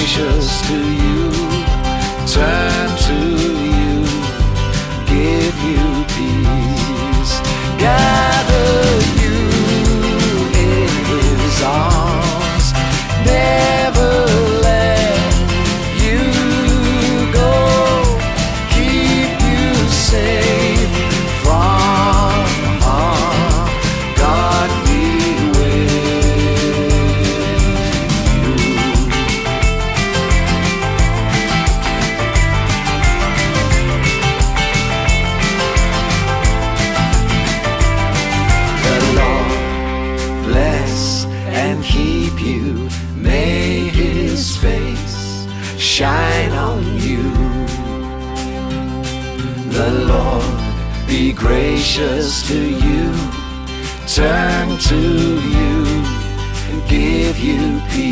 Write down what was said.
gracious to you, turn to you, give you peace, gather you in his arms, never let you go, keep you safe from harm. God be with you. The Lord bless and keep you, may his face shine on you. The Lord be gracious to you, turn to you and give you peace.